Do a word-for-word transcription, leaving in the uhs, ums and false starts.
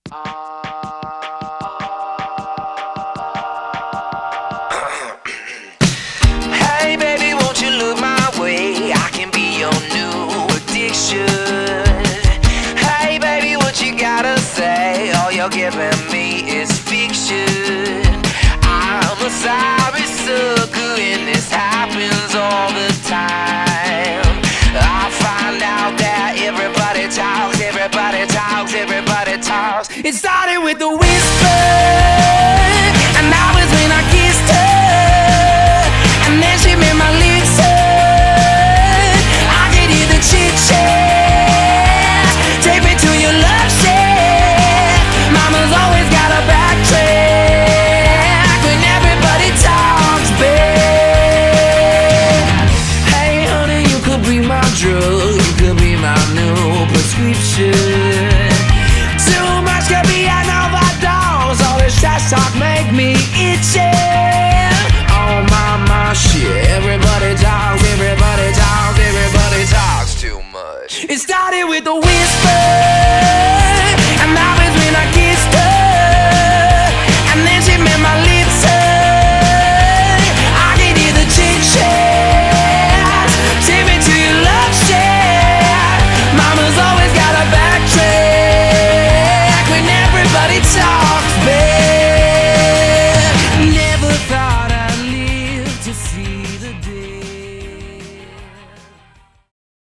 Hey baby, won't you look my way? I can be your new addiction. Hey baby, what you gotta say? All you're giving me is fiction. I'm a sorry sucker and this happens all the time. I find out that everybody talks, everybody talks, everybody talks. It started with the whisper.